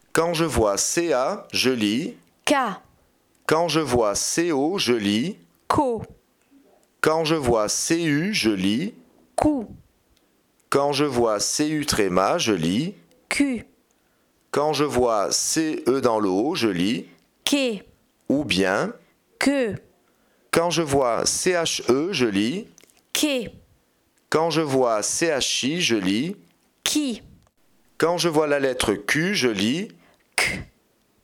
Quand je vois CA, je lis. K, Quand je vois CO, je lis. ko, Quand je vois CU, je lis. ku, Quand je vois CU tréma, je lis. ku, Quand je vois CE dans le haut, je lis. ke, Ou bien, que, quand je vois CHE, je lis. ke, Quand je vois CHI, je lis. ki, Quand je vois la lettre Q, je lis. k.